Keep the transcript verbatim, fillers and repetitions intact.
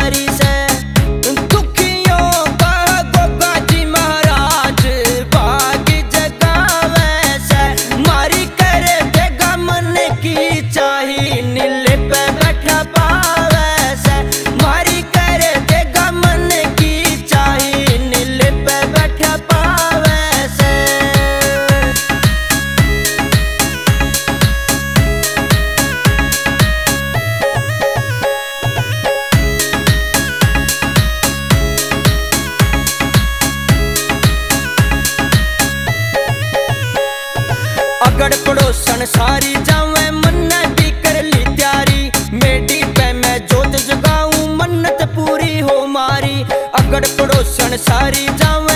प्यारी से दुखियों का गोगा जी महाराज भाग जगावे से मारी करे देगा मन की चाही नील पे बैठा पावे से मारी करे देगा मन की चाही नील पे बैठा पावे से। अगड़ पड़ोसन सारी जावे मन्ने भी कर ली तैयारी मेडी पे मैं जोत जगाऊं मन्नत पूरी हो मारी। अगड़ पड़ोसन सारी जावे